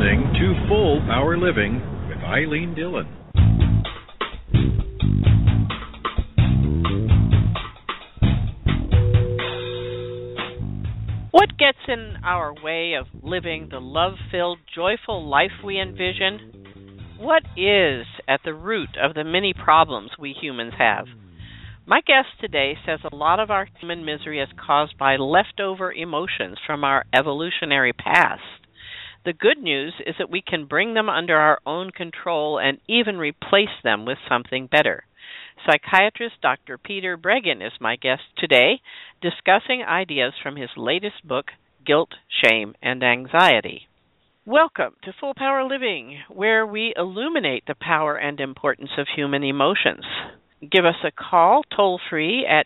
listening to Full Power Living with Eileen Dillon. What gets in our way of living the love-filled, joyful life we envision? What is at the root of the many problems we humans have? My guest today says a lot of our human misery is caused by leftover emotions from our evolutionary past. The good news is that we can bring them under our own control and even replace them with something better. Psychiatrist Dr. Peter Breggin is my guest today, discussing ideas from his latest book, Guilt, Shame, and Anxiety. Welcome to Full Power Living, where we illuminate the power and importance of human emotions. Give us a call toll-free at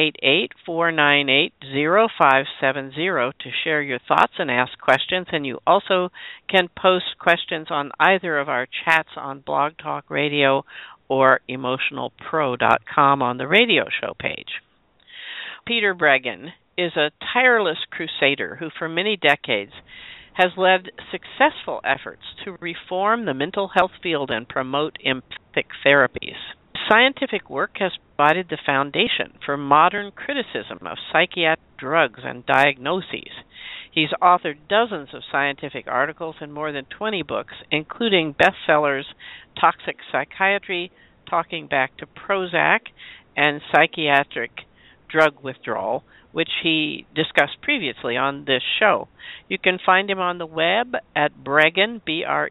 888-498-0570 to share your thoughts and ask questions, and you also can post questions on either of our chats on Blog Talk Radio or emotionalpro.com on the radio show page. Peter Breggin is a tireless crusader who for many decades has led successful efforts to reform the mental health field and promote empathic therapies. Scientific work has provided the foundation for modern criticism of psychiatric drugs and diagnoses. He's authored dozens of scientific articles and more than 20 books, including bestsellers Toxic Psychiatry, Talking Back to Prozac, and Psychiatric Drug Withdrawal, which he discussed previously on this show. You can find him on the web at Breggin,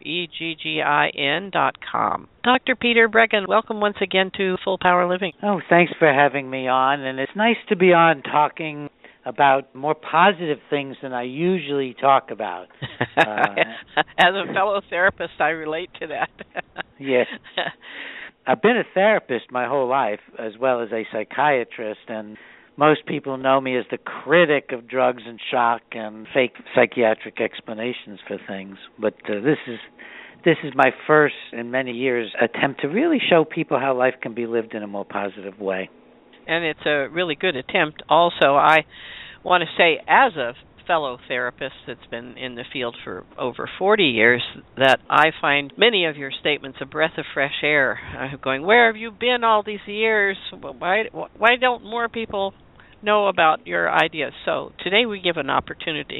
BREGGIN.com. Dr. Peter Breggin, welcome once again to Full Power Living. Oh, thanks for having me on, and it's nice to be on talking about more positive things than I usually talk about. As a fellow therapist, I relate to that. Yes. I've been a therapist my whole life, as well as a psychiatrist, and most people know me as the critic of drugs and shock and fake psychiatric explanations for things. But this is my first in many years attempt to really show people how life can be lived in a more positive way. And it's a really good attempt. Also, I want to say, as a fellow therapist that's been in the field for over 40 years, that I find many of your statements a breath of fresh air. I'm going, where have you been all these years? Why don't more people know about your ideas? So today we have an opportunity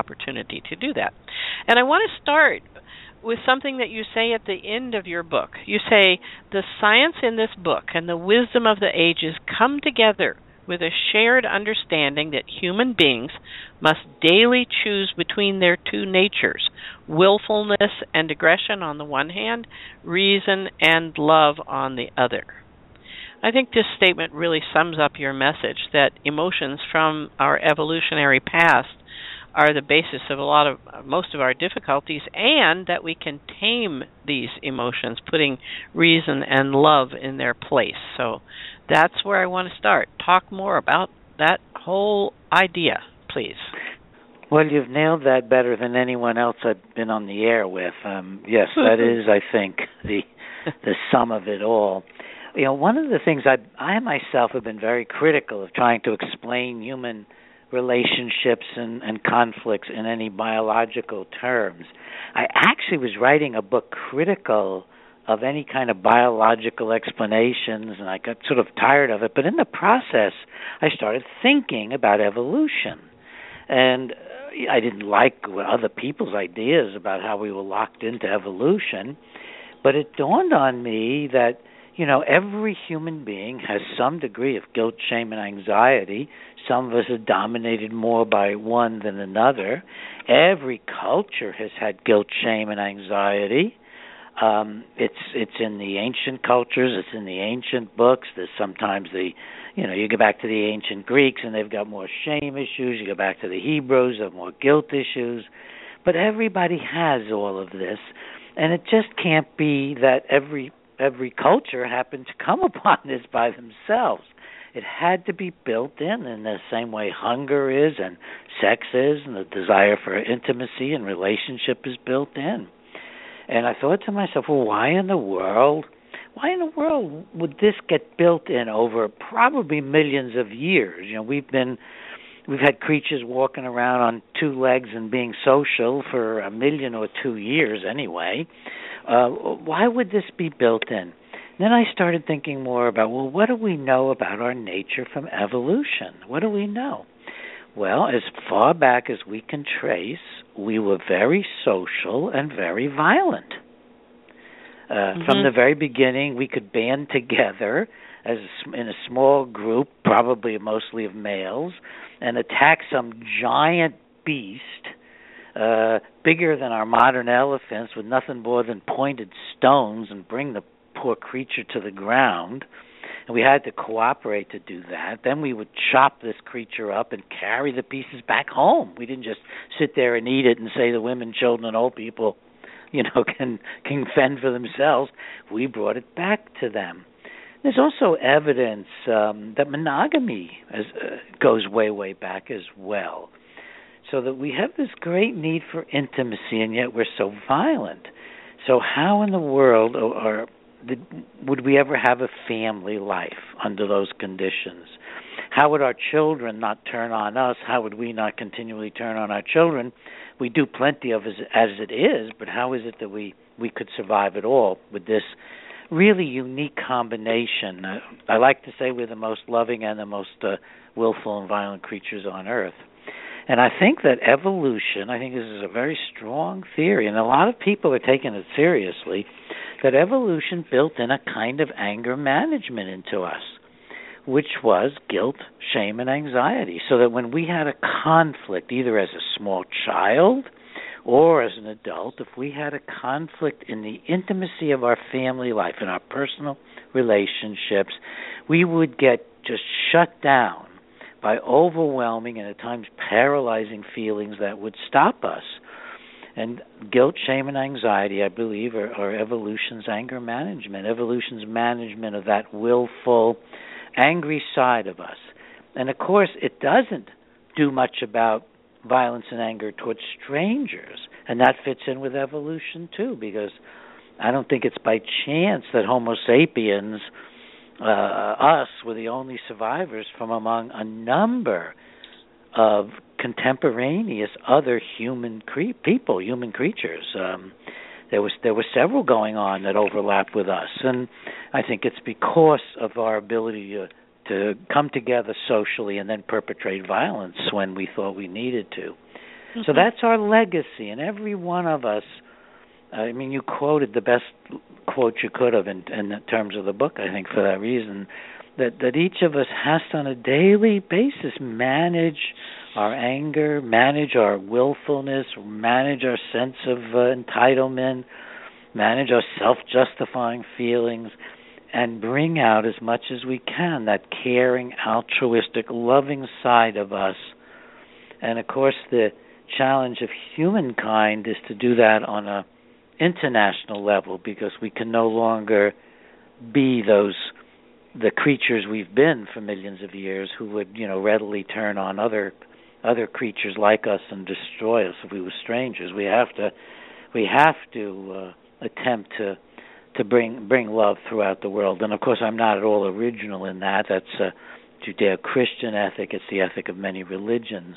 to do that. And I want to start with something that you say at the end of your book. You say, the science in this book and the wisdom of the ages come together with a shared understanding that human beings must daily choose between their two natures, willfulness and aggression on the one hand, reason and love on the other. I think this statement really sums up your message that emotions from our evolutionary past are the basis of most of our difficulties, and that we can tame these emotions, putting reason and love in their place. So that's where I want to start. Talk more about that whole idea, please. Well, you've nailed that better than anyone else I've been on the air with. Yes, that is, I think, the sum of it all. You know, one of the things I myself have been very critical of trying to explain human relationships and conflicts in any biological terms. I actually was writing a book critical of any kind of biological explanations, and I got sort of tired of it. But in the process, I started thinking about evolution. And I didn't like other people's ideas about how we were locked into evolution, but it dawned on me that, you know, every human being has some degree of guilt, shame, and anxiety. Some of us are dominated more by one than another. Every culture has had guilt, shame, and anxiety. It's in the ancient cultures. It's in the ancient books. There's sometimes you go back to the ancient Greeks and they've got more shame issues. You go back to the Hebrews, they have more guilt issues. But everybody has all of this, and it just can't be that every culture happened to come upon this by themselves. It had to be built in the same way hunger is and sex is, and the desire for intimacy and relationship is built in. And I thought to myself, well, why in the world would this get built in over probably millions of years? You know, we've been we've had creatures walking around on two legs and being social for 1 million or 2 years anyway. Why would this be built in? Then I started thinking more about, well, what do we know about our nature from evolution? What do we know? Well, as far back as we can trace, we were very social and very violent. From the very beginning, we could band together in a small group, probably mostly of males, and attack some giant beast, bigger than our modern elephants, with nothing more than pointed stones, and bring the poor creature to the ground. And we had to cooperate to do that. Then we would chop this creature up and carry the pieces back home. We didn't just sit there and eat it and say the women, children, and old people, can fend for themselves. We brought it back to them. There's also evidence that monogamy goes way, way back as well. So that we have this great need for intimacy, and yet we're so violent. So how in the world would we ever have a family life under those conditions? How would our children not turn on us? How would we not continually turn on our children? We do plenty of it as it is, but how is it that we could survive at all with this really unique combination? I like to say we're the most loving and the most willful and violent creatures on earth. And I think that evolution, I think this is a very strong theory, and a lot of people are taking it seriously, that evolution built in a kind of anger management into us, which was guilt, shame, and anxiety. So that when we had a conflict, either as a small child or as an adult, if we had a conflict in the intimacy of our family life, in our personal relationships, we would get just shut down by overwhelming and at times paralyzing feelings that would stop us. And guilt, shame, and anxiety, I believe, are evolution's anger management, evolution's management of that willful, angry side of us. And, of course, it doesn't do much about violence and anger towards strangers. And that fits in with evolution, too, because I don't think it's by chance that Homo sapiens, us, were the only survivors from among a number of contemporaneous other human creatures. There were several going on that overlapped with us, and I think it's because of our ability to come together socially and then perpetrate violence when we thought we needed to. Mm-hmm. So that's our legacy, and every one of us. I mean, you quoted the best quote you could have in terms of the book, I think, for that reason, that each of us has to, on a daily basis, manage our anger, manage our willfulness, manage our sense of entitlement, manage our self-justifying feelings, and bring out as much as we can that caring, altruistic, loving side of us. And, of course, the challenge of humankind is to do that on a international level, because we can no longer be the creatures we've been for millions of years who would, readily turn on other creatures like us and destroy us if we were strangers. We have to attempt to bring love throughout the world. And of course, I'm not at all original in that. That's a Judeo-Christian ethic. It's the ethic of many religions.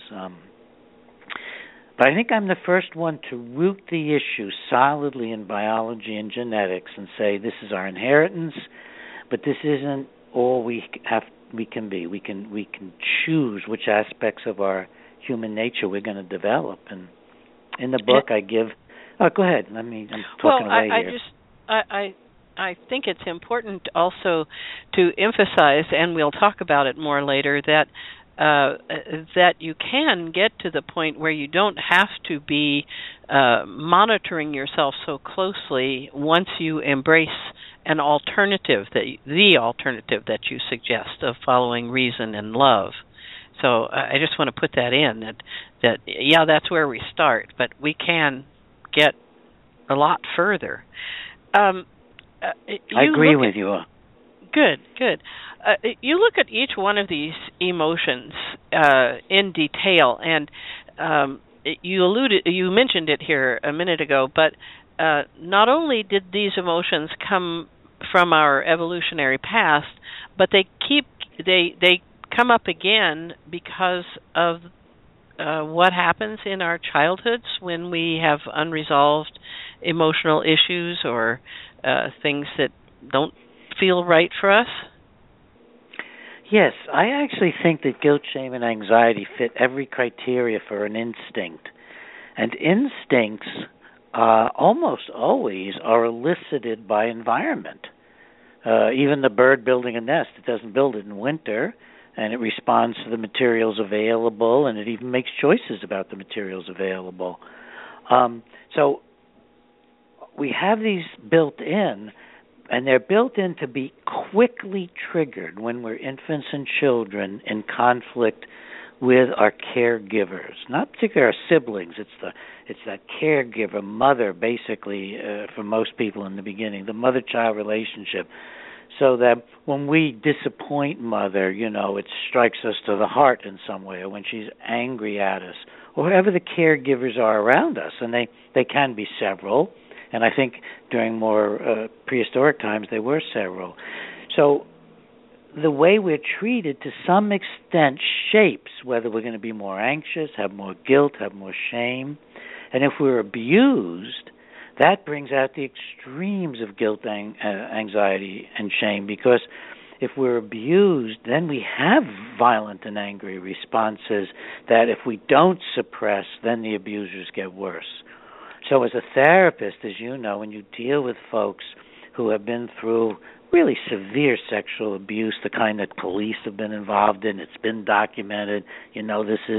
But I think I'm the first one to root the issue solidly in biology and genetics and say this is our inheritance, but this isn't all we can be. We can choose which aspects of our human nature we're going to develop. And in the book, I give. Oh, go ahead. I'm talking away here. I think it's important also to emphasize, and we'll talk about it more later, that you can get to the point where you don't have to be monitoring yourself so closely once you embrace an alternative, the alternative that you suggest of following reason and love. So I just want to put that in, that that's where we start, but we can get a lot further. I agree with you. Good. You look at each one of these emotions in detail, and you mentioned it here a minute ago, but not only did these emotions come from our evolutionary past, but they come up again because of what happens in our childhoods when we have unresolved emotional issues or things that don't feel right for us? Yes, I actually think that guilt, shame, and anxiety fit every criteria for an instinct. And instincts almost always are elicited by environment. Even the bird building a nest, it doesn't build it in winter, and it responds to the materials available, and it even makes choices about the materials available. So we have these built in, and they're built in to be quickly triggered when we're infants and children in conflict with our caregivers, not particularly our siblings. It's that caregiver, mother, basically, for most people in the beginning, the mother-child relationship. So that when we disappoint mother, it strikes us to the heart in some way, or when she's angry at us, or whoever the caregivers are around us, and they can be several. And I think during more prehistoric times, there were several. So the way we're treated, to some extent, shapes whether we're going to be more anxious, have more guilt, have more shame. And if we're abused, that brings out the extremes of guilt, anxiety, and shame, because if we're abused, then we have violent and angry responses that if we don't suppress, then the abusers get worse. So as a therapist, as you know, when you deal with folks who have been through really severe sexual abuse, the kind that police have been involved in, it's been documented, this is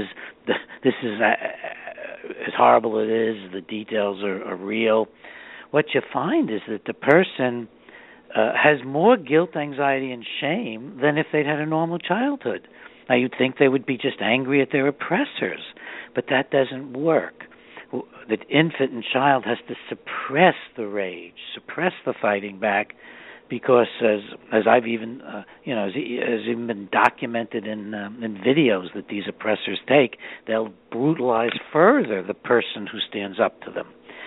as horrible as it is, the details are real. What you find is that the person has more guilt, anxiety, and shame than if they'd had a normal childhood. Now, you'd think they would be just angry at their oppressors, but that doesn't work. The infant and child has to suppress the rage, suppress the fighting back, because as I've even has even been documented in videos that these oppressors take, they'll brutalize further the person who stands up to them.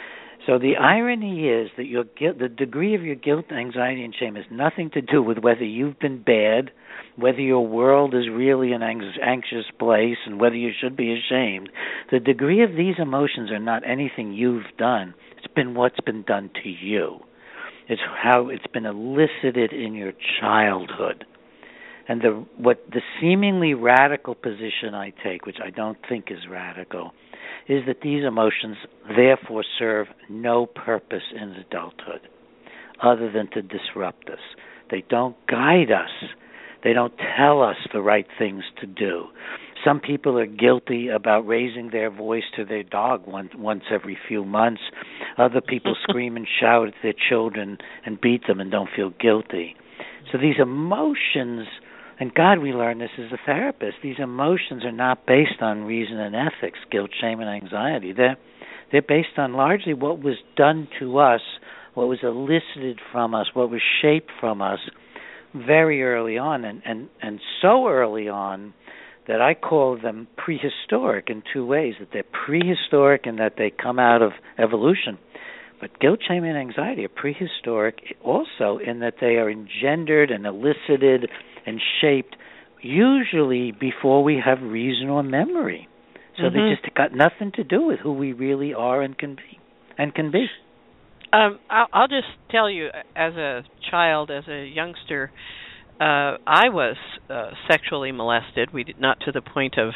So the irony is that the degree of your guilt, anxiety, and shame has nothing to do with whether you've been bad, whether your world is really an anxious place, and whether you should be ashamed. The degree of these emotions are not anything you've done. It's been what's been done to you. It's how it's been elicited in your childhood. And the seemingly radical position I take, which I don't think is radical, is that these emotions therefore serve no purpose in adulthood other than to disrupt us. They don't guide us. They don't tell us the right things to do. Some people are guilty about raising their voice to their dog once every few months. Other people scream and shout at their children and beat them and don't feel guilty. So these emotions, and God, we learn this as a therapist, these emotions are not based on reason and ethics, guilt, shame, and anxiety. They're based on largely what was done to us, what was elicited from us, what was shaped from us very early on, and so early on that I call them prehistoric in two ways, that they're prehistoric in that they come out of evolution. But guilt, shame, and anxiety are prehistoric also in that they are engendered and elicited and shaped usually before we have reason or memory. So they just got nothing to do with who we really are and can be. I'll just tell you, as a child, as a youngster, I was sexually molested. We did not to the point of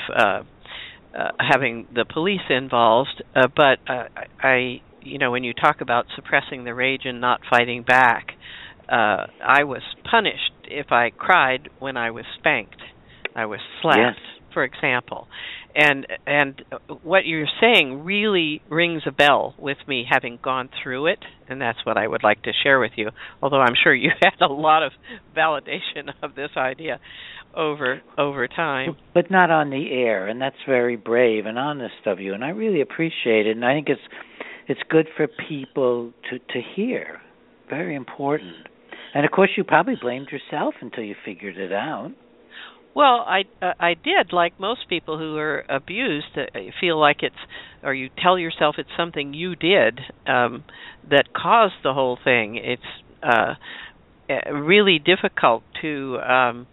having the police involved, but I, when you talk about suppressing the rage and not fighting back, I was punished if I cried when I was spanked. I was slapped, for example. And what you're saying really rings a bell with me, having gone through it, and that's what I would like to share with you, although I'm sure you had a lot of validation of this idea over time. But not on the air, and that's very brave and honest of you, and I really appreciate it, and I think it's good for people to hear. Very important. And, of course, you probably blamed yourself until you figured it out. Well, I did, like most people who are abused, feel like or you tell yourself it's something you did that caused the whole thing. It's really difficult to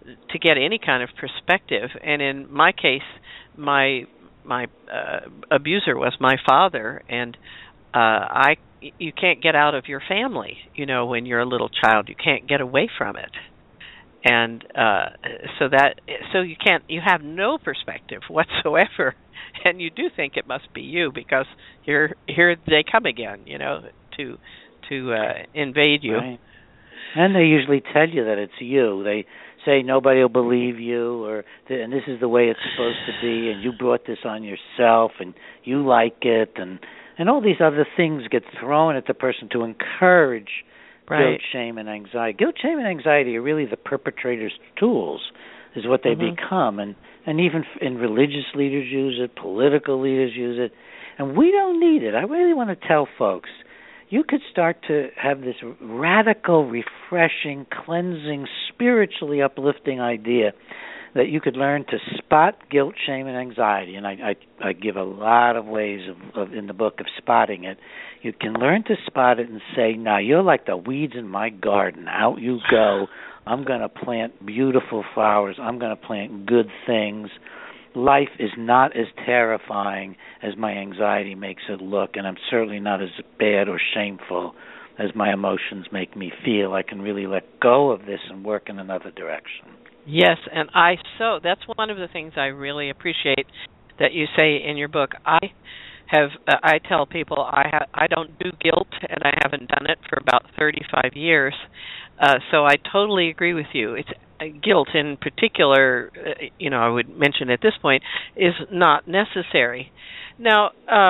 to get any kind of perspective. And in my case, my abuser was my father, and you can't get out of your family, when you're a little child. You can't get away from it. And so you have no perspective whatsoever, and you do think it must be you, because here they come again, to invade you. Right. And they usually tell you that it's you. They say nobody will believe you, and this is the way it's supposed to be, and you brought this on yourself, and you like it, and all these other things get thrown at the person to encourage guilt, shame, and anxiety. Guilt, shame, and anxiety are really the perpetrator's tools, is what they become. And even in religious leaders use it, political leaders use it. And we don't need it. I really want to tell folks, you could start to have this radical, refreshing, cleansing, spiritually uplifting idea that you could learn to spot guilt, shame, and anxiety. And I give a lot of ways of in the book of spotting it. You can learn to spot it and say, now you're like the weeds in my garden. Out you go. I'm going to plant beautiful flowers. I'm going to plant good things. Life is not as terrifying as my anxiety makes it look, and I'm certainly not as bad or shameful as my emotions make me feel. I can really let go of this and work in another direction. Yes, and that's one of the things I really appreciate that you say in your book. I tell people I don't do guilt, and I haven't done it for about 35 years. So I totally agree with you. It's guilt in particular, I would mention at this point, is not necessary. Now,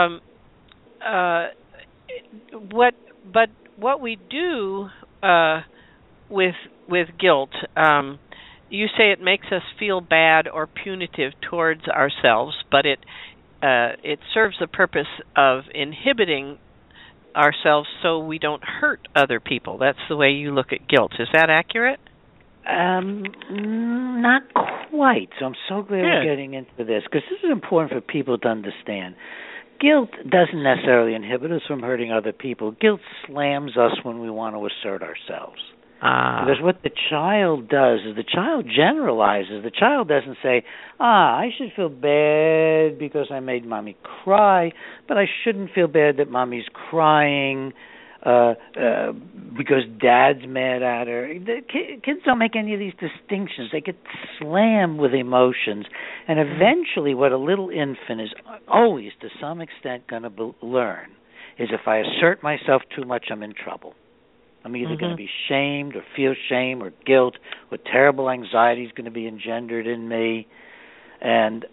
what we do with guilt, you say it makes us feel bad or punitive towards ourselves, but it serves the purpose of inhibiting ourselves so we don't hurt other people. That's the way you look at guilt. Is that accurate? Not quite. So I'm so glad we're getting into this, because this is important for people to understand. Guilt doesn't necessarily inhibit us from hurting other people. Guilt slams us when we want to assert ourselves. Because what the child does is the child generalizes. The child doesn't say, I should feel bad because I made Mommy cry, but I shouldn't feel bad that Mommy's crying because Dad's mad at her. The kids don't make any of these distinctions. They get slammed with emotions. And eventually what a little infant is always, to some extent, going to learn is if I assert myself too much, I'm in trouble. I'm either going to be shamed or feel shame or guilt, or terrible anxiety is going to be engendered in me, and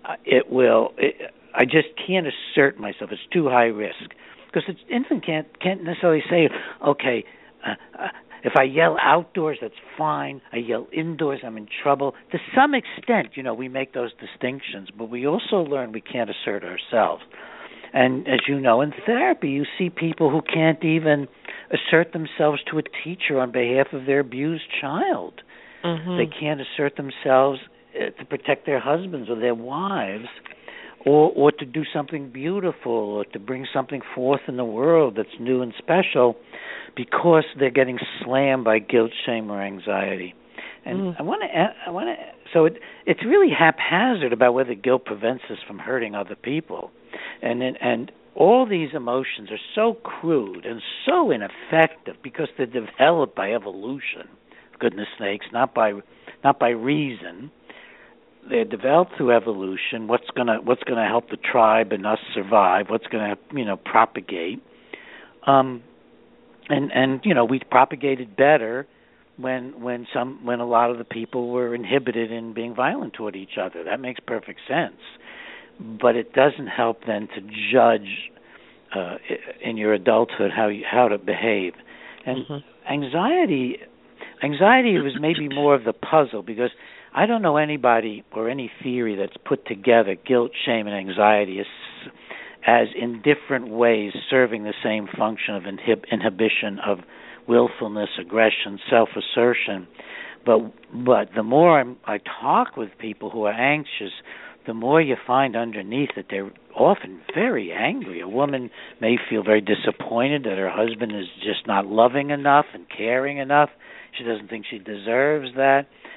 I just can't assert myself. It's too high risk, because the infant can't necessarily say, okay, if I yell outdoors, that's fine. I yell indoors, I'm in trouble. To some extent, we make those distinctions, but we also learn we can't assert ourselves. And as you know, in therapy, you see people who can't even assert themselves to a teacher on behalf of their abused child. They can't assert themselves to protect their husbands or their wives, or to do something beautiful, or to bring something forth in the world that's new and special, because they're getting slammed by guilt, shame, or anxiety. And I want to. So it's really haphazard about whether guilt prevents us from hurting other people, and all these emotions are so crude and so ineffective because they're developed by evolution. Goodness sakes, not by reason. They're developed through evolution. What's gonna help the tribe and us survive? What's gonna propagate? And we propagated better when a lot of the people were inhibited in being violent toward each other. That makes perfect sense. But it doesn't help then to judge in your adulthood how to behave. And anxiety was maybe more of the puzzle, because I don't know anybody or any theory that's put together guilt, shame, and anxiety as in different ways serving the same function of inhibition of willfulness, aggression, self-assertion. But the more I talk with people who are anxious, the more you find underneath that they're often very angry. A woman may feel very disappointed that her husband is just not loving enough and caring enough. She doesn't think she deserves that.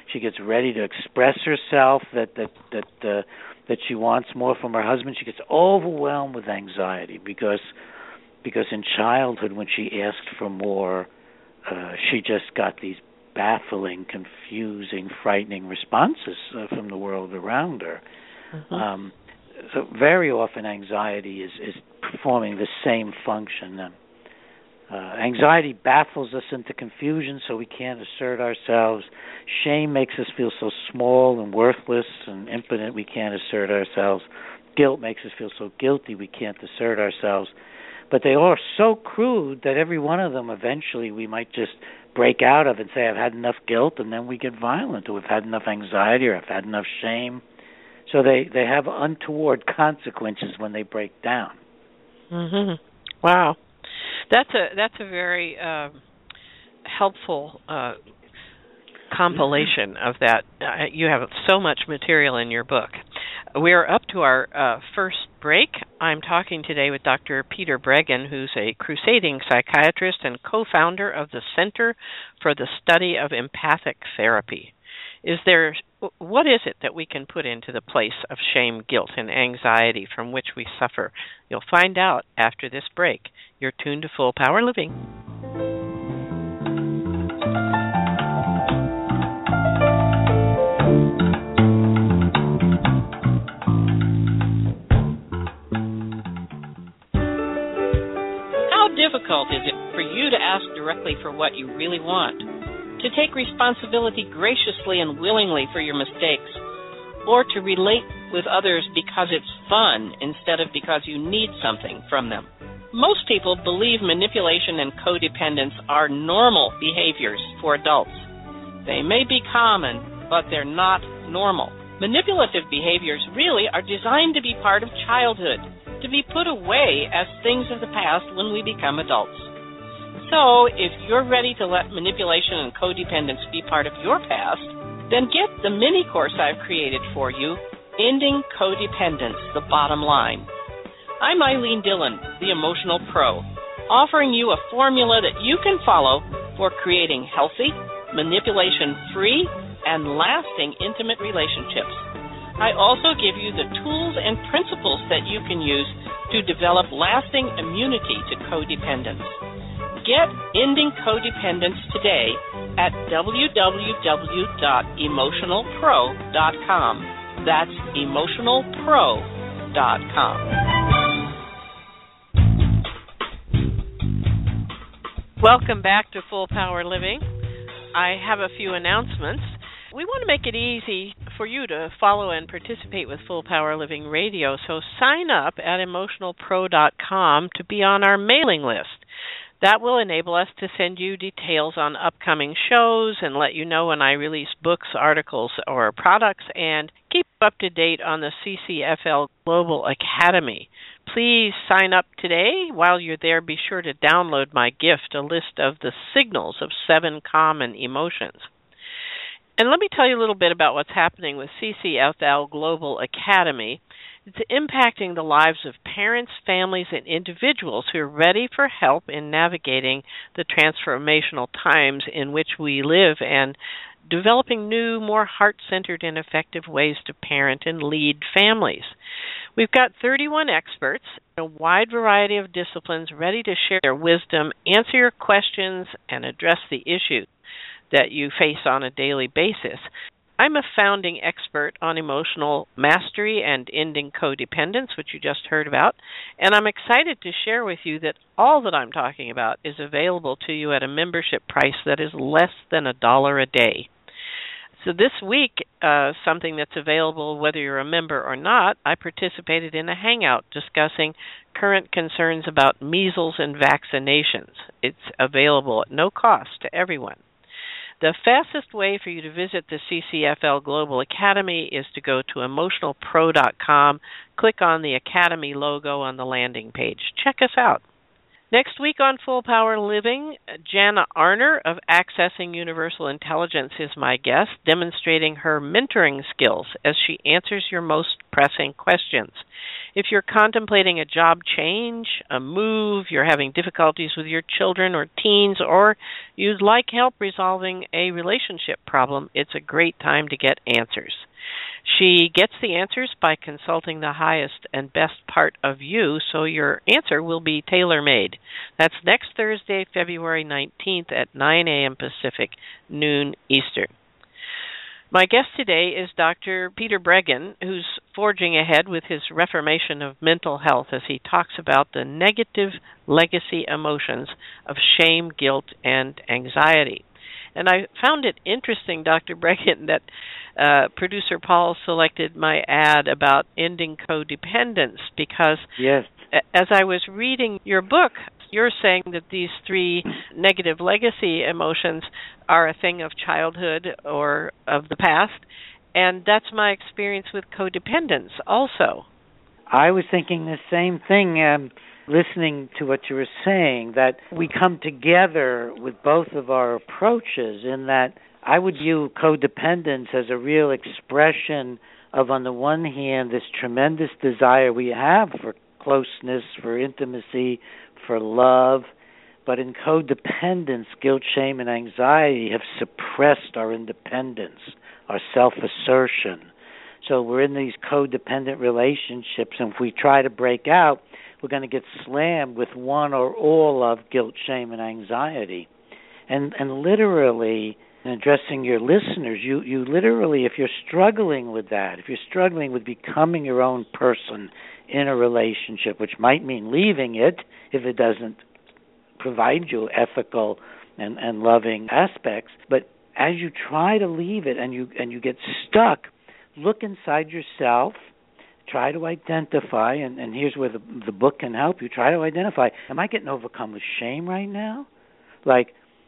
She gets ready to express herself that she wants more from her husband. She gets overwhelmed with anxiety because in childhood, when she asked for more, she just got these baffling, confusing, frightening responses from the world around her. Mm-hmm. So very often anxiety is performing the same function. Anxiety baffles us into confusion so we can't assert ourselves. Shame makes us feel so small and worthless and impotent we can't assert ourselves. Guilt makes us feel so guilty we can't assert ourselves. But they are so crude that every one of them eventually we might just break out of and say, I've had enough guilt, and then we get violent, or we've had enough anxiety, or I've had enough shame. So they have untoward consequences when they break down. Mm-hmm. Wow. That's a very helpful compilation of that. You have so much material in your book. We are up to our first break. I'm talking today with Dr. Peter Breggin, who's a crusading psychiatrist and co-founder of the Center for the Study of Empathic Therapy. What is it that we can put into the place of shame, guilt, and anxiety from which we suffer? You'll find out after this break. You're tuned to Full Power Living. How difficult is it for you to ask directly for what you really want? To take responsibility graciously and willingly for your mistakes, or to relate with others because it's fun instead of because you need something from them. Most people believe manipulation and codependence are normal behaviors for adults. They may be common, but they're not normal. Manipulative behaviors really are designed to be part of childhood, to be put away as things of the past when we become adults. So, if you're ready to let manipulation and codependence be part of your past, then get the mini course I've created for you, Ending Codependence, the Bottom Line. I'm Eileen Dillon, the Emotional Pro, offering you a formula that you can follow for creating healthy, manipulation-free, and lasting intimate relationships. I also give you the tools and principles that you can use to develop lasting immunity to codependence. Get Ending Codependence today at www.emotionalpro.com. That's emotionalpro.com. Welcome back to Full Power Living. I have a few announcements. We want to make it easy for you to follow and participate with Full Power Living Radio, so sign up at emotionalpro.com to be on our mailing list. That will enable us to send you details on upcoming shows and let you know when I release books, articles, or products, and keep up to date on the CCFL Global Academy. Please sign up today. While you're there, be sure to download my gift, a list of the signals of 7 common emotions. And let me tell you a little bit about what's happening with CCFL Global Academy. It's impacting the lives of parents, families, and individuals who are ready for help in navigating the transformational times in which we live and developing new, more heart-centered and effective ways to parent and lead families. We've got 31 experts, a wide variety of disciplines ready to share their wisdom, answer your questions, and address the issues that you face on a daily basis. I'm a founding expert on emotional mastery and ending codependence, which you just heard about, and I'm excited to share with you that all that I'm talking about is available to you at a membership price that is less than $1 a day. So this week, something that's available whether you're a member or not, I participated in a hangout discussing current concerns about measles and vaccinations. It's available at no cost to everyone. The fastest way for you to visit the CCFL Global Academy is to go to emotionalpro.com, click on the Academy logo on the landing page. Check us out. Next week on Full Power Living, Jana Arner of Accessing Universal Intelligence is my guest, demonstrating her mentoring skills as she answers your most pressing questions. If you're contemplating a job change, a move, you're having difficulties with your children or teens, or you'd like help resolving a relationship problem, it's a great time to get answers. She gets the answers by consulting the highest and best part of you, so your answer will be tailor-made. That's next Thursday, February 19th at 9 a.m. Pacific, noon Eastern. My guest today is Dr. Peter Breggin, who's forging ahead with his reformation of mental health as he talks about the negative legacy emotions of shame, guilt, and anxiety. And I found it interesting, Dr. Breggin, that producer Paul selected my ad about ending codependence because yes, as I was reading your book, you're saying that these three negative legacy emotions are a thing of childhood or of the past, and that's my experience with codependence also. I was thinking the same thing, listening to what you were saying, that we come together with both of our approaches in that I would view codependence as a real expression of, on the one hand, this tremendous desire we have for closeness, for intimacy, for love, but in codependence, guilt, shame, and anxiety have suppressed our independence, our self-assertion. So we're in these codependent relationships, and if we try to break out, we're going to get slammed with one or all of guilt, shame, and anxiety. And literally, in addressing your listeners, you literally, if you're struggling with that, if you're struggling with becoming your own person in a relationship, which might mean leaving it if it doesn't provide you ethical and loving aspects, but as you try to leave it and you get stuck, look inside yourself, try to identify, and here's where the book can help you. Try to identify, am I getting overcome with shame right now? Like,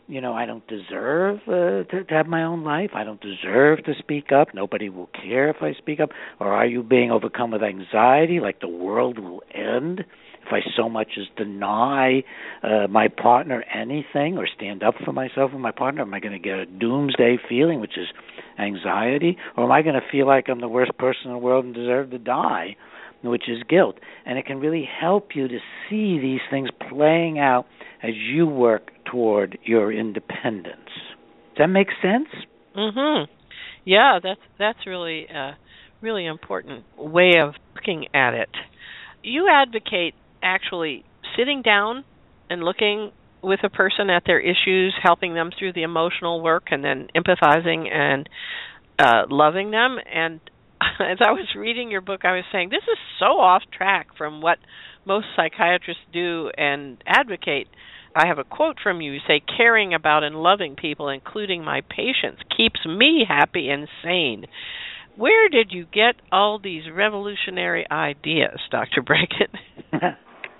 I don't deserve to have my own life. I don't deserve to speak up. Nobody will care if I speak up. Or are you being overcome with anxiety, like the world will end if I so much as deny my partner anything or stand up for myself and my partner? Am I going to get a doomsday feeling, which is anxiety? Or am I going to feel like I'm the worst person in the world and deserve to die, which is guilt? And it can really help you to see these things playing out as you work toward your independence. Does that make sense? Mhm. Yeah, that's really really important way of looking at it. You advocate actually sitting down and looking with a person at their issues, helping them through the emotional work, and then empathizing and loving them. And as I was reading your book, I was saying, this is so off track from what most psychiatrists do and advocate. I have a quote from you. You say, caring about and loving people, including my patients, keeps me happy and sane. Where did you get all these revolutionary ideas, Dr. Breggin?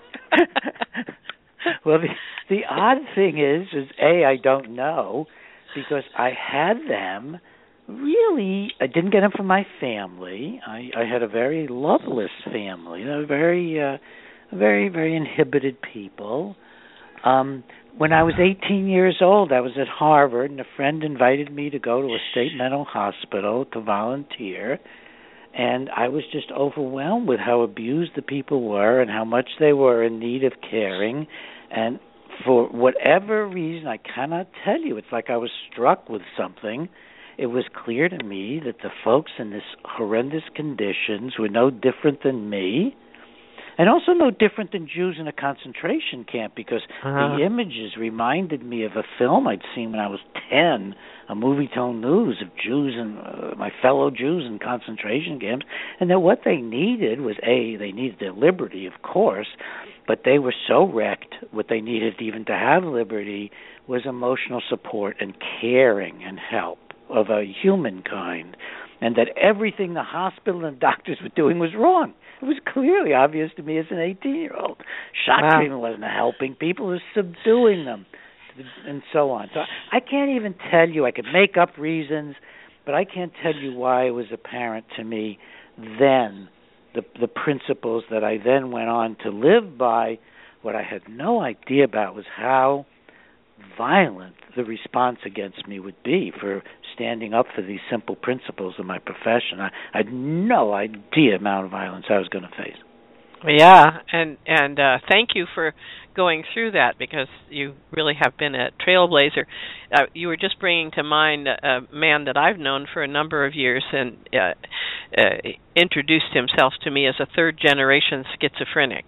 Well, the odd thing is I don't know, because I had them. Really, I didn't get them from my family. I had a very loveless family. Very, very inhibited people. When I was 18 years old, I was at Harvard, and a friend invited me to go to a state mental hospital to volunteer, and I was just overwhelmed with how abused the people were and how much they were in need of caring. And for whatever reason, I cannot tell you, it's like I was struck with something. It was clear to me that the folks in this horrendous conditions were no different than me, and also no different than Jews in a concentration camp, because the images reminded me of a film I'd seen when I was 10, a Movie-Tone News of Jews and my fellow Jews in concentration camps, and that what they needed was, they needed their liberty, of course, but they were so wrecked, what they needed even to have liberty was emotional support and caring and help of a human kind, and that everything the hospital and doctors were doing was wrong. It was clearly obvious to me as an 18-year-old. Shock treatment wasn't helping people, it was subduing them, and so on. So I can't even tell you. I could make up reasons, but I can't tell you why it was apparent to me then, the principles that I then went on to live by, what I had no idea about was how violent the response against me would be for standing up for these simple principles of my profession. I had no idea the amount of violence I was going to face. Yeah, and thank you for going through that, because you really have been a trailblazer. You were just bringing to mind a man that I've known for a number of years, and introduced himself to me as a third-generation schizophrenic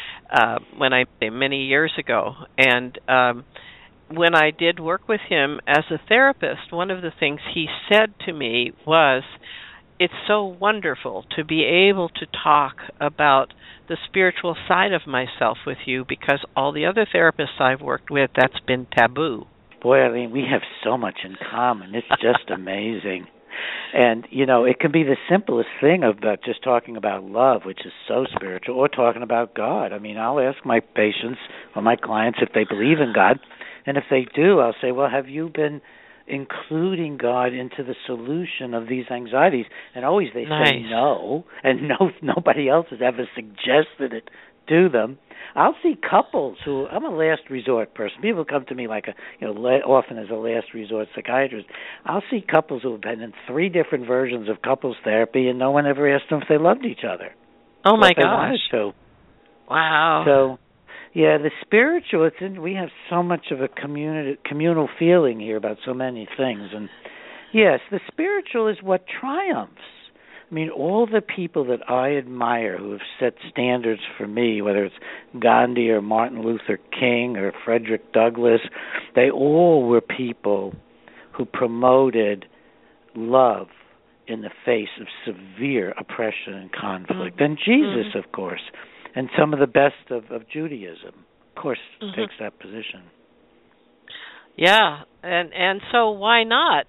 many years ago. And when I did work with him as a therapist, one of the things he said to me was, "It's so wonderful to be able to talk about the spiritual side of myself with you, because all the other therapists I've worked with, that's been taboo." Boy, Eileen, we have so much in common. It's just amazing. And, it can be the simplest thing about just talking about love, which is so spiritual, or talking about God. I mean, I'll ask my patients or my clients if they believe in God. And if they do, I'll say, well, have you been including God into the solution of these anxieties? And always they say no, and nobody else has ever suggested it to them. I'll see couples who, I'm a last resort person. People come to me like often as a last resort psychiatrist. I'll see couples who have been in 3 different versions of couples therapy, and no one ever asked them if they loved each other. Oh my gosh! Wanted to. Wow. So. Yeah, the spiritual, we have so much of a communal feeling here about so many things. And yes, the spiritual is what triumphs. I mean, all the people that I admire who have set standards for me, whether it's Gandhi or Martin Luther King or Frederick Douglass, they all were people who promoted love in the face of severe oppression and conflict. And Jesus, of course. And some of the best of Judaism, of course, takes that position. Yeah, and so why not?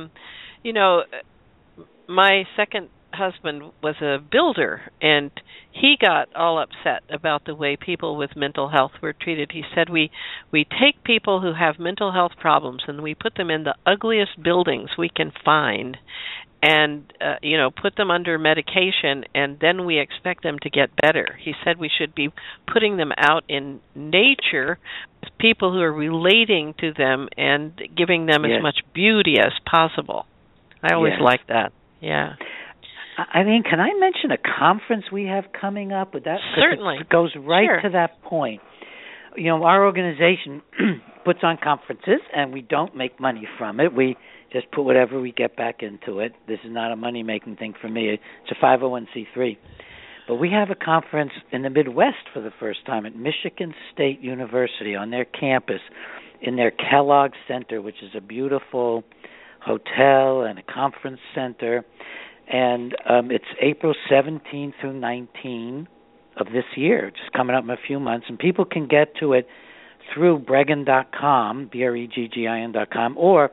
My second husband was a builder, and he got all upset about the way people with mental health were treated. He said, we take people who have mental health problems and we put them in the ugliest buildings we can find, and put them under medication, and then we expect them to get better. He said we should be putting them out in nature with people who are relating to them and giving them as much beauty as possible. I always like that. Yeah. I mean, can I mention a conference we have coming up with that? Certainly. It goes right to that point. Our organization puts on conferences, and we don't make money from it. We just put whatever we get back into it. This is not a money-making thing for me. It's a 501c3. But we have a conference in the Midwest for the first time at Michigan State University on their campus in their Kellogg Center, which is a beautiful hotel and a conference center. And it's April 17 through 19 of this year, just coming up in a few months. And people can get to it through Breggin.com, BREGGIN.com, or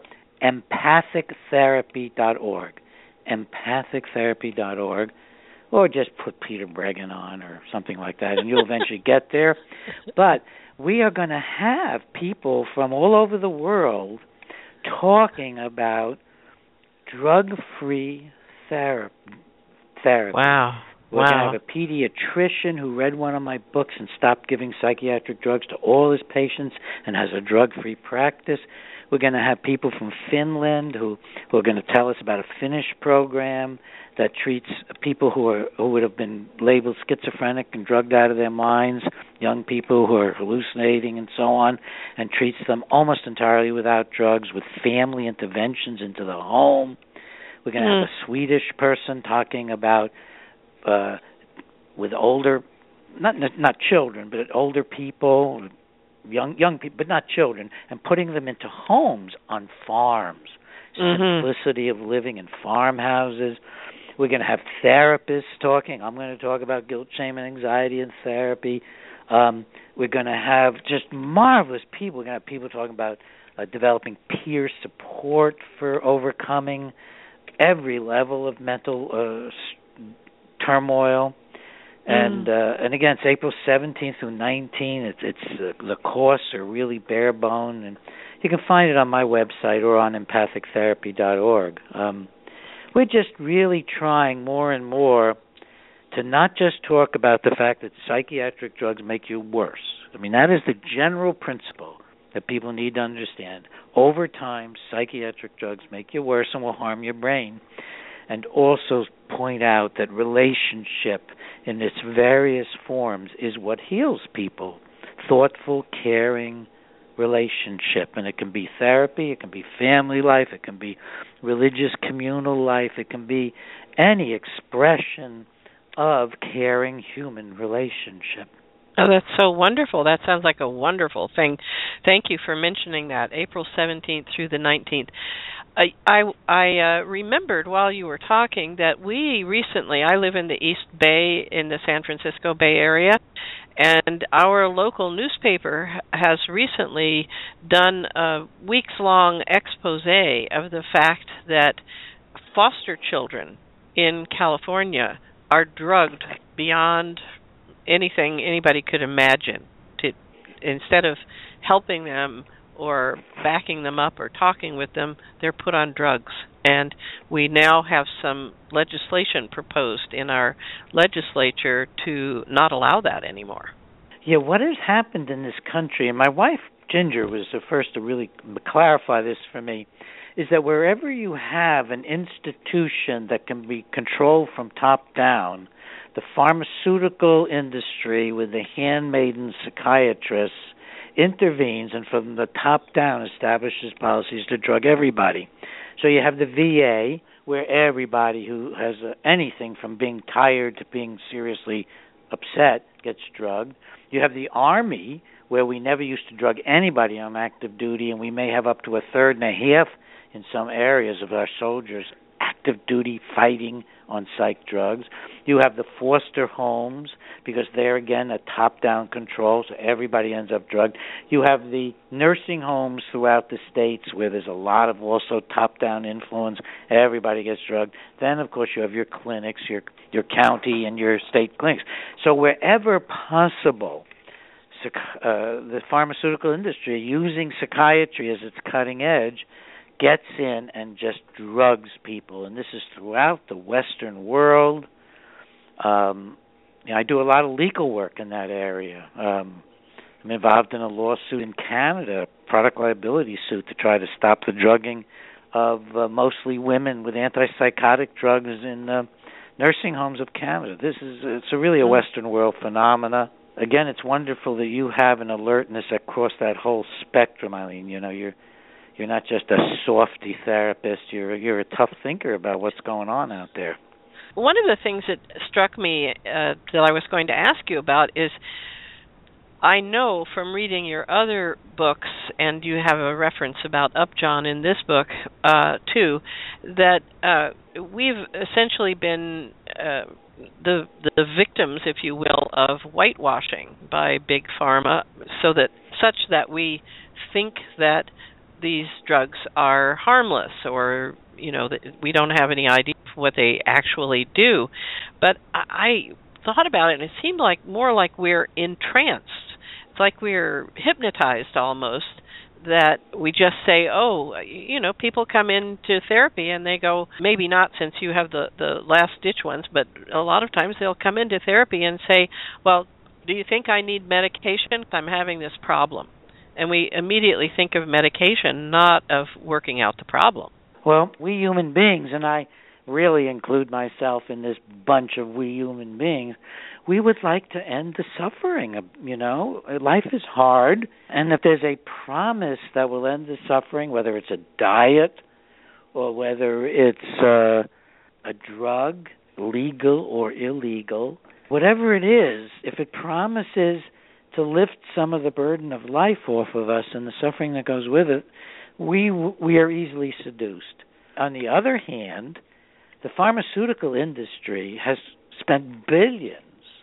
empathictherapy.org, empathictherapy.org, or just put Peter Breggin on or something like that, and you'll eventually get there. But we are going to have people from all over the world talking about drug-free therapy. Wow. We're going to have a pediatrician who read one of my books and stopped giving psychiatric drugs to all his patients and has a drug-free practice. We're going to have people from Finland who are going to tell us about a Finnish program that treats people who would have been labeled schizophrenic and drugged out of their minds, young people who are hallucinating and so on, and treats them almost entirely without drugs, with family interventions into the home. We're going to have a Swedish person talking about with older, not children, but older people, young people, but not children, and putting them into homes on farms. Simplicity of living in farmhouses. We're going to have therapists talking. I'm going to talk about guilt, shame, and anxiety in therapy. We're going to have just marvelous people. We're going to have people talking about developing peer support for overcoming every level of mental turmoil. And again, it's April 17th through 19th. The costs are really bare bone, and you can find it on my website or on empathictherapy.org. We're just really trying more and more to not just talk about the fact that psychiatric drugs make you worse, I mean, that is the general principle that people need to understand. Over time, psychiatric drugs make you worse and will harm your brain. And also point out that relationship in its various forms is what heals people. Thoughtful, caring relationship. And it can be therapy, it can be family life, it can be religious communal life, it can be any expression of caring human relationship. Oh, that's so wonderful. That sounds like a wonderful thing. Thank you for mentioning that, April 17th through the 19th. I remembered while you were talking that we recently, I live in the East Bay in the San Francisco Bay Area, and our local newspaper has recently done a weeks-long expose of the fact that foster children in California are drugged beyond anything anybody could imagine. Instead of helping them or backing them up or talking with them, they're put on drugs. And we now have some legislation proposed in our legislature to not allow that anymore. Yeah, what has happened in this country, and my wife, Ginger, was the first to really clarify this for me, is that wherever you have an institution that can be controlled from top down, the pharmaceutical industry with the handmaiden psychiatrists intervenes and from the top down establishes policies to drug everybody. So you have the VA, where everybody who has anything from being tired to being seriously upset gets drugged. You have the Army, where we never used to drug anybody on active duty, and we may have up to a third and a half in some areas of our soldiers active duty fighting on psych drugs. You have the foster homes, because they're, again, a top-down control, so everybody ends up drugged. You have the nursing homes throughout the states where there's a lot of also top-down influence. Everybody gets drugged. Then, of course, you have your clinics, your county and your state clinics. So wherever possible, the pharmaceutical industry, using psychiatry as its cutting edge, gets in and just drugs people. And this is throughout the Western world. I do a lot of legal work in that area. I'm involved in a lawsuit in Canada, a product liability suit, to try to stop the drugging of mostly women with antipsychotic drugs in nursing homes of Canada. It's really a Western world phenomena. Again, it's wonderful that you have an alertness across that whole spectrum, Eileen. You know, you're not just a softy therapist. You're a tough thinker about what's going on out there. One of the things that struck me that I was going to ask you about is, I know from reading your other books, and you have a reference about Upjohn in this book too, that we've essentially been the victims, if you will, of whitewashing by Big Pharma, such that we think that these drugs are harmless, or that we don't have any idea of what they actually do. But I thought about it, and it seemed more like we're entranced. It's like we're hypnotized almost, that we just say, people come into therapy and they go, maybe not since you have the last-ditch ones, but a lot of times they'll come into therapy and say, well, do you think I need medication? I'm having this problem. And we immediately think of medication, not of working out the problem. Well, we human beings, and I really include myself in this bunch of we human beings, we would like to end the suffering. Life is hard, and if there's a promise that will end the suffering, whether it's a diet or whether it's a drug, legal or illegal, whatever it is, if it promises to lift some of the burden of life off of us and the suffering that goes with it, we are easily seduced. On the other hand, the pharmaceutical industry has spent billions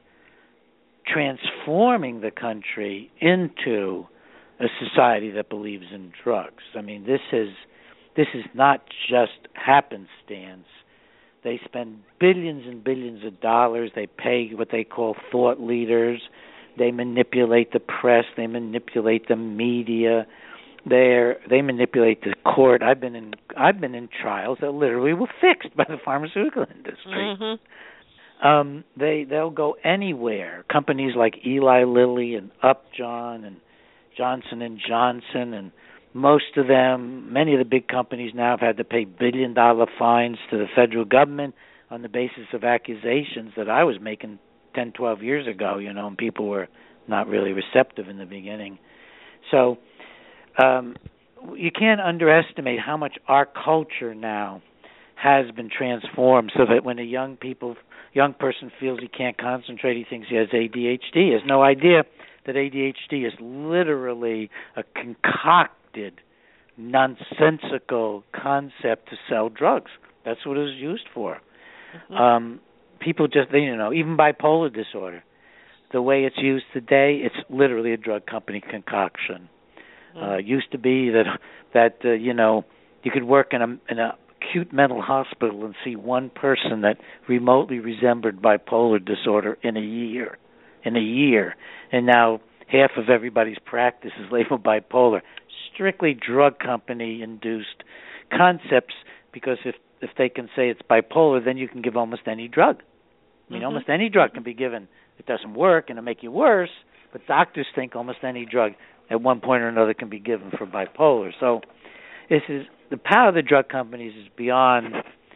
transforming the country into a society that believes in drugs. I mean, this is not just happenstance. They spend billions and billions of dollars. They pay what they call thought leaders. They manipulate the press. They manipulate the media. They manipulate the court. I've been in trials that literally were fixed by the pharmaceutical industry. Mm-hmm. They'll go anywhere. Companies like Eli Lilly and Upjohn and Johnson and Johnson, and most of them, many of the big companies now have had to pay billion-dollar fines to the federal government on the basis of accusations that I was making 10, 12 years ago, and people were not really receptive in the beginning. So you can't underestimate how much our culture now has been transformed, so that when a young person feels he can't concentrate, he thinks he has ADHD. He has no idea that ADHD is literally a concocted, nonsensical concept to sell drugs. That's what it was used for. Mm-hmm. People just, even bipolar disorder, the way it's used today, it's literally a drug company concoction. Used to be that you could work in a acute mental hospital and see one person that remotely resembled bipolar disorder in a year. And now half of everybody's practice is labeled bipolar. Strictly drug company induced concepts, because if they can say it's bipolar, then you can give almost any drug. Almost any drug can be given. It doesn't work and it'll make you worse, but doctors think almost any drug at one point or another can be given for bipolar. So the power of the drug companies is beyond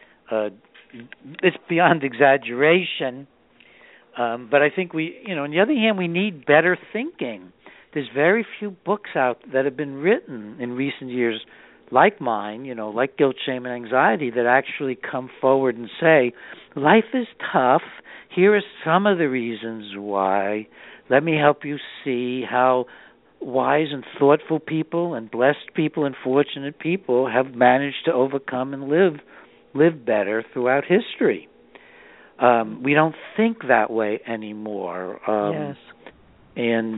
exaggeration. But I think on the other hand, we need better thinking. There's very few books out that have been written in recent years like mine, like Guilt, Shame, and Anxiety, that actually come forward and say, life is tough. Here are some of the reasons why. Let me help you see how wise and thoughtful people and blessed people and fortunate people have managed to overcome and live better throughout history. We don't think that way anymore. Yes. And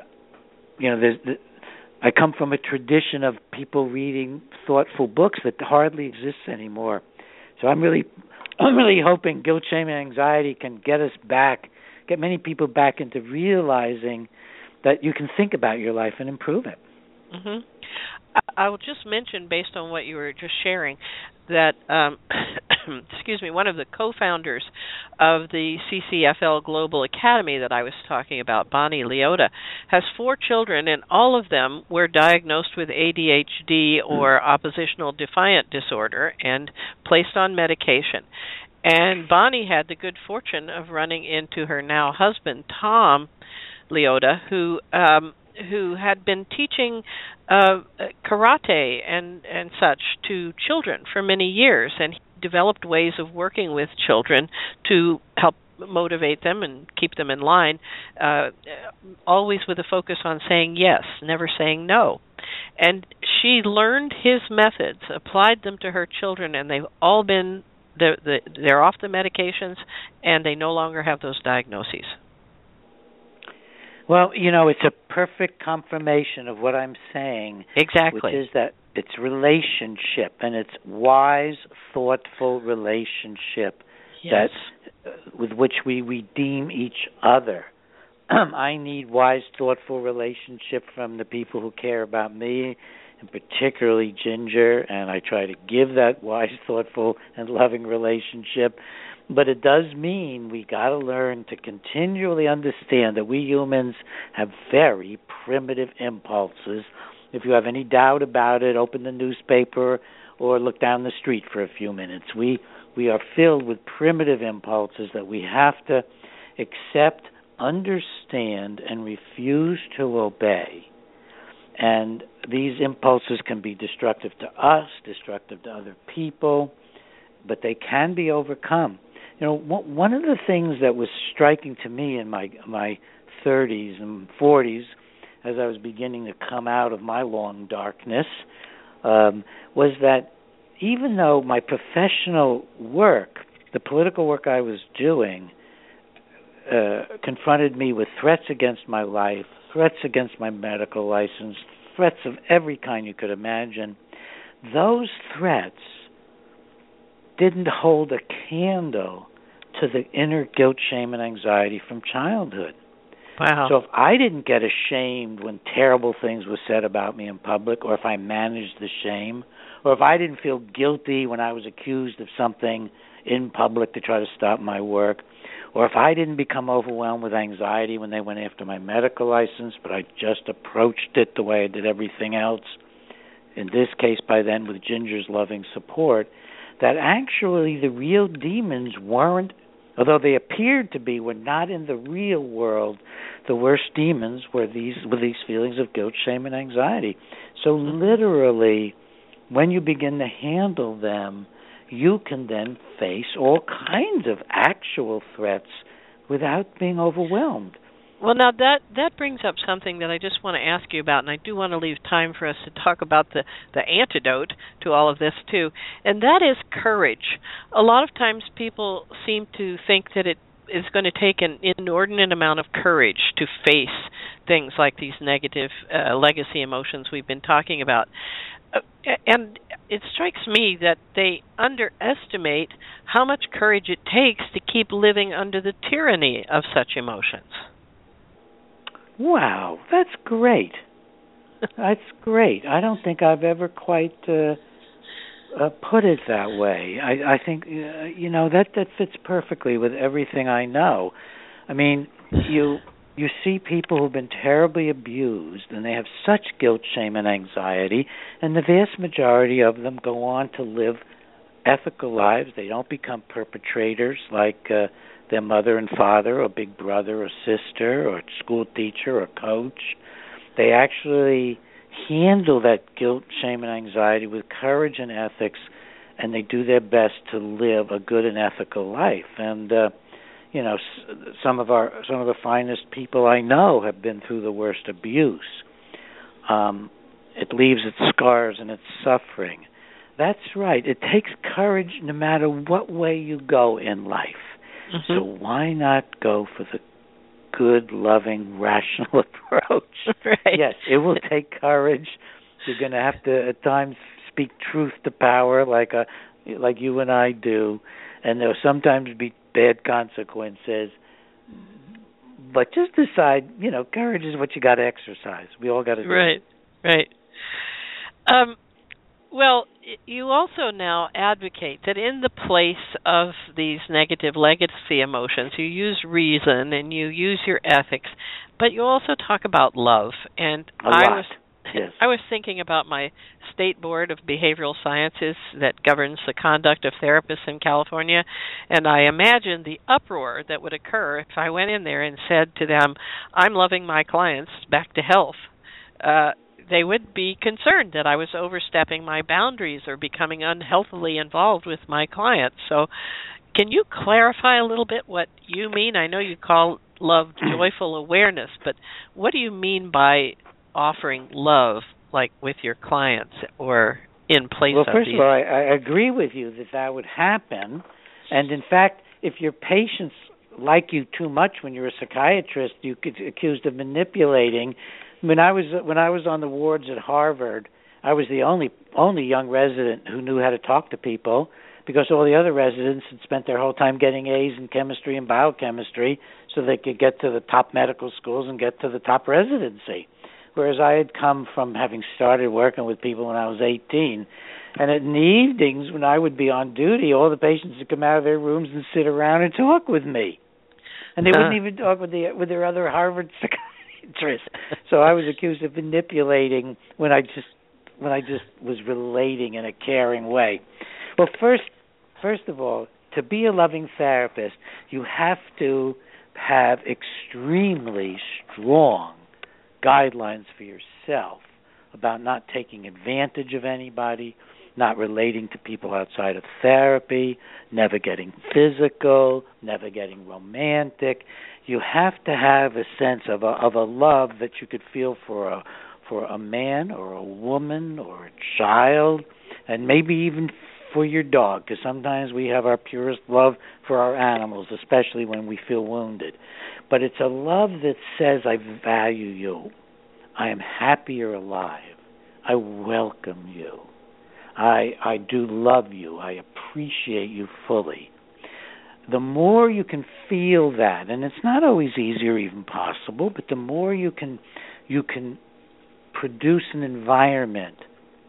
I come from a tradition of people reading thoughtful books that hardly exists anymore. So I'm really hoping Guilt, Shame, and Anxiety can get many people back into realizing that you can think about your life and improve it. Mm-hmm. I will just mention, based on what you were just sharing, that one of the co-founders of the CCFL Global Academy that I was talking about, Bonnie Leota, has 4 children, and all of them were diagnosed with ADHD or oppositional defiant disorder and placed on medication. And Bonnie had the good fortune of running into her now husband, Tom Leota, who had been teaching karate and such to children for many years, and he developed ways of working with children to help motivate them and keep them in line, always with a focus on saying yes, never saying no. And she learned his methods, applied them to her children, and they've all been they're off the medications, and they no longer have those diagnoses. Well, it's a perfect confirmation of what I'm saying. Exactly. Which is that it's relationship, and it's wise, thoughtful relationship that with which we redeem each other. I need wise, thoughtful relationship from the people who care about me, and particularly Ginger, and I try to give that wise, thoughtful, and loving relationship. But it does mean we got to learn to continually understand that we humans have very primitive impulses. If you have any doubt about it, open the newspaper or look down the street for a few minutes. We are filled with primitive impulses that we have to accept, understand, and refuse to obey. And these impulses can be destructive to us, destructive to other people, but they can be overcome. One of the things that was striking to me in my 30s and 40s, as I was beginning to come out of my long darkness, was that even though my professional work, the political work I was doing, confronted me with threats against my life, threats against my medical license, threats of every kind you could imagine, those threats didn't hold a candle to the inner guilt, shame, and anxiety from childhood. Wow. So if I didn't get ashamed when terrible things were said about me in public, or if I managed the shame, or if I didn't feel guilty when I was accused of something in public to try to stop my work, or if I didn't become overwhelmed with anxiety when they went after my medical license, but I just approached it the way I did everything else, in this case by then with Ginger's loving support, that actually the real demons weren't, although they appeared to be, were not in the real world. The worst demons were these feelings of guilt, shame, and anxiety. So literally, when you begin to handle them, you can then face all kinds of actual threats without being overwhelmed. Well, now that brings up something that I just want to ask you about, and I do want to leave time for us to talk about the antidote to all of this too, and that is courage. A lot of times people seem to think that it is going to take an inordinate amount of courage to face things like these negative legacy emotions we've been talking about. And it strikes me that they underestimate how much courage it takes to keep living under the tyranny of such emotions. Wow, that's great. That's great. I don't think I've ever quite put it that way. I think, that fits perfectly with everything I know. I mean, you see people who've been terribly abused, and they have such guilt, shame, and anxiety, and the vast majority of them go on to live ethical lives. They don't become perpetrators like their mother and father, or big brother or sister, or school teacher or coach. They actually handle that guilt, shame, and anxiety with courage and ethics, and they do their best to live a good and ethical life. And some of the finest people I know have been through the worst abuse. It leaves its scars and its suffering. That's right. It takes courage no matter what way you go in life. Mm-hmm. So why not go for the good, loving, rational approach? Right. Yes, it will take courage. You're going to have to at times speak truth to power, like you and I do, and there'll sometimes be bad consequences. But just decide, courage is what you got to exercise. We all got to do it. Right. Well, you also now advocate that in the place of these negative legacy emotions, you use reason and you use your ethics, but you also talk about love. And Yes. I was thinking about my State Board of Behavioral Sciences that governs the conduct of therapists in California, and I imagined the uproar that would occur if I went in there and said to them, I'm loving my clients back to health. They would be concerned that I was overstepping my boundaries or becoming unhealthily involved with my clients. So can you clarify a little bit what you mean? I know you call love joyful awareness, but what do you mean by offering love, like with your clients or in place of these? Well, first of all, I agree with you that would happen. And in fact, if your patients like you too much when you're a psychiatrist, you could be accused of manipulating. When I was on the wards at Harvard, I was the only young resident who knew how to talk to people, because all the other residents had spent their whole time getting A's in chemistry and biochemistry so they could get to the top medical schools and get to the top residency. Whereas I had come from having started working with people when I was 18. And in the evenings, when I would be on duty, all the patients would come out of their rooms and sit around and talk with me. And they wouldn't even talk with their other Harvard psychiatrists. So I was accused of manipulating when I just was relating in a caring way. Well, first of all, to be a loving therapist, you have to have extremely strong guidelines for yourself about not taking advantage of anybody, not relating to people outside of therapy, never getting physical, never getting romantic. You have to have a sense of a love that you could feel for a man or a woman or a child, and maybe even for your dog, because sometimes we have our purest love for our animals, especially when we feel wounded. But it's a love that says, I value you. I am happy you're alive. I welcome you. I do love you. I appreciate you fully. The more you can feel that, and it's not always easy or even possible, but the more you can produce an environment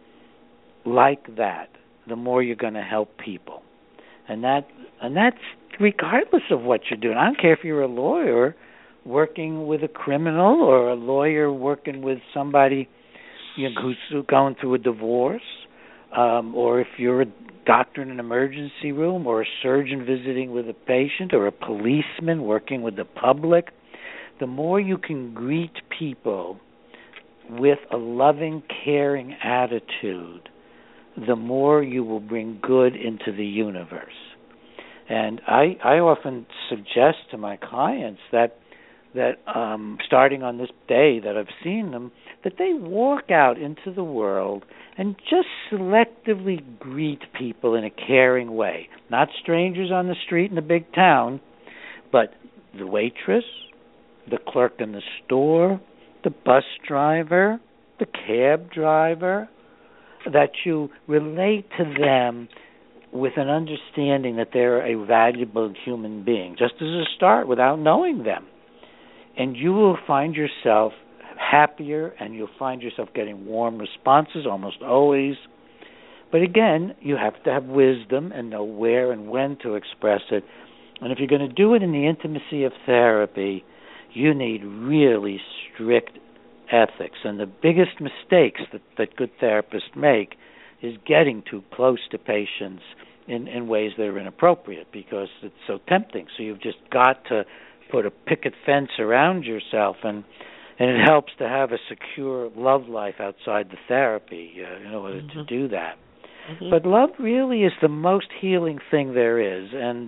like that, the more you're going to help people. And that's regardless of what you're doing. I don't care if you're a lawyer working with a criminal or a lawyer working with somebody who's going through a divorce, or if you're a doctor in an emergency room or a surgeon visiting with a patient or a policeman working with the public. The more you can greet people with a loving, caring attitude, the more you will bring good into the universe. And I often suggest to my clients that starting on this day that I've seen them, that they walk out into the world and just selectively greet people in a caring way. Not strangers on the street in a big town, but the waitress, the clerk in the store, the bus driver, the cab driver, that you relate to them with an understanding that they're a valuable human being, just as a start, without knowing them. And you will find yourself happier, and you'll find yourself getting warm responses almost always. But again, you have to have wisdom and know where and when to express it. And if you're going to do it in the intimacy of therapy, you need really strict ethics. And the biggest mistakes that good therapists make is getting too close to patients in ways that are inappropriate, because it's so tempting. So you've just got to put a picket fence around yourself, and it helps to have a secure love life outside the therapy in order to do that. Mm-hmm. But love really is the most healing thing there is, and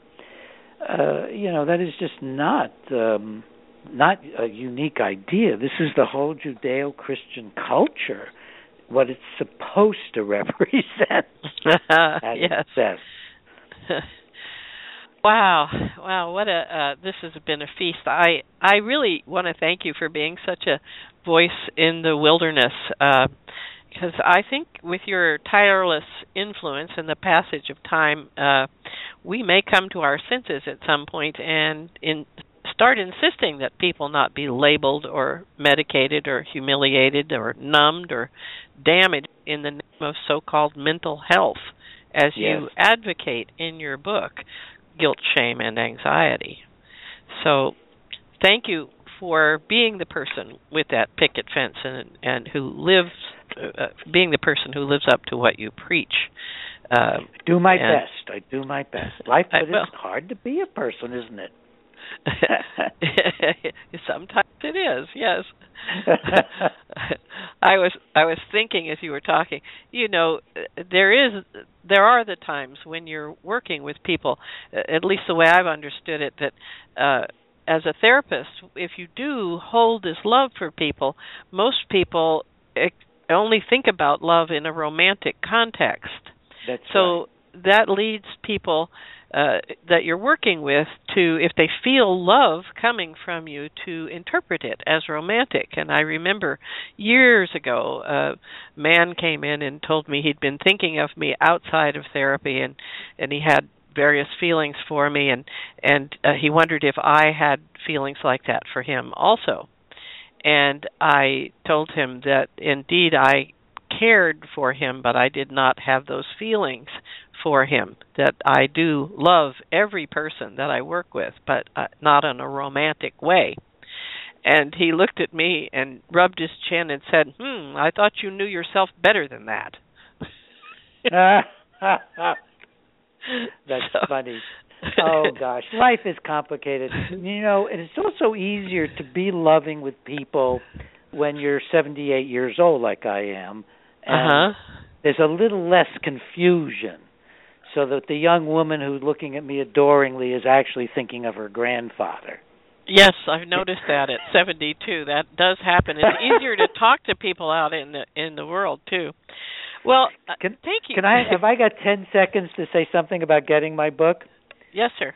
that is just not a unique idea. This is the whole Judeo-Christian culture, what it's supposed to represent. As yes. It says. Wow, what this has been a feast. I really want to thank you for being such a voice in the wilderness, because I think with your tireless influence and the passage of time, we may come to our senses at some point and start insisting that people not be labeled or medicated or humiliated or numbed or damaged in the name of so-called mental health, as you advocate in your book, Guilt, Shame, and Anxiety. So thank you for being the person with that picket fence and who lives, being the person who lives up to what you preach. Do my best. I do my best. Life, but it's hard to be a person, isn't it? Sometimes it is, yes. I was thinking as you were talking, there are the times when you're working with people, at least the way I've understood it, that as a therapist, if you do hold this love for people, most people only think about love in a romantic context. That's so right. That leads people that you're working with to, if they feel love coming from you, to interpret it as romantic. And I remember years ago, a man came in and told me he'd been thinking of me outside of therapy, and he had various feelings for me, and he wondered if I had feelings like that for him also. And I told him that indeed I cared for him, but I did not have those feelings for him, that I do love every person that I work with, but not in a romantic way. And he looked at me and rubbed his chin and said, I thought you knew yourself better than that. That's funny. Oh, gosh. Life is complicated. And it's also easier to be loving with people when you're 78 years old like I am. And there's a little less confusion, so that the young woman who's looking at me adoringly is actually thinking of her grandfather. Yes, I've noticed that at 72. That does happen. It's easier to talk to people out in the world, too. Well, thank you. Have I got 10 seconds to say something about getting my book? Yes, sir.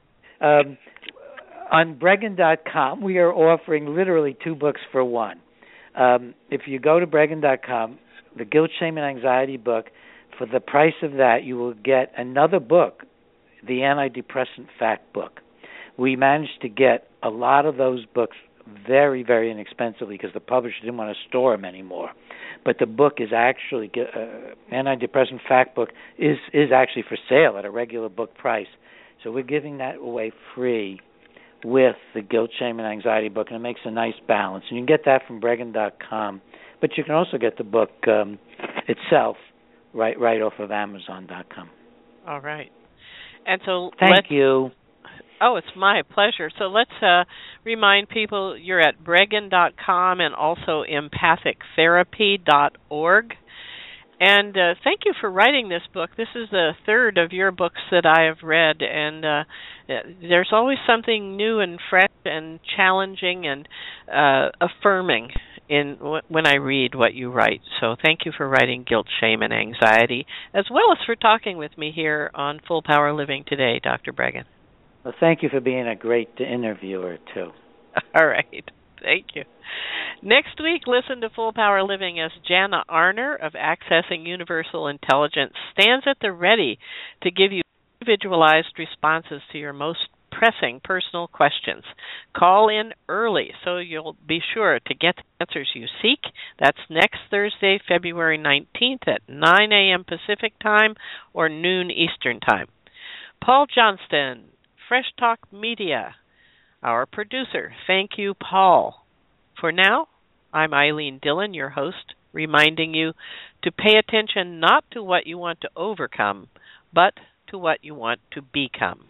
On Bregan.com, we are offering literally 2 books for one. If you go to Bregan.com, the Guilt, Shame, and Anxiety book, for the price of that, you will get another book, the Antidepressant Fact book. We managed to get a lot of those books very, very inexpensively because the publisher didn't want to store them anymore. But the book is actually, Antidepressant Fact book is actually for sale at a regular book price. So we're giving that away free with the Guilt, Shame, and Anxiety book, and it makes a nice balance. And you can get that from Bregan.com, but you can also get the book itself right off of Amazon.com. All right. And so Thank you. Oh, it's my pleasure. So let's remind people you're at Bregan.com and also empathictherapy.org. And thank you for writing this book. This is the third of your books that I have read, and there's always something new and fresh and challenging and affirming when I read what you write. So thank you for writing Guilt, Shame, and Anxiety, as well as for talking with me here on Full Power Living today, Dr. Bregan. Well, thank you for being a great interviewer, too. All right. Thank you. Next week, listen to Full Power Living as Jana Arner of Accessing Universal Intelligence stands at the ready to give you individualized responses to your most pressing personal questions. Call in early so you'll be sure to get the answers you seek. That's next Thursday, February 19th at 9 a.m. Pacific Time or noon Eastern Time. Paul Johnston, Fresh Talk Media, our producer. Thank you, Paul. For now, I'm Eileen Dillon, your host, reminding you to pay attention not to what you want to overcome, but to what you want to become.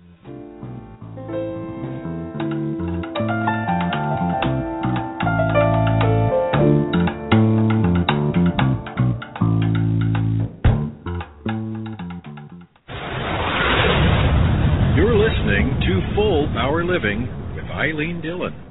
You're listening to Full Power Living with Eileen Dillon.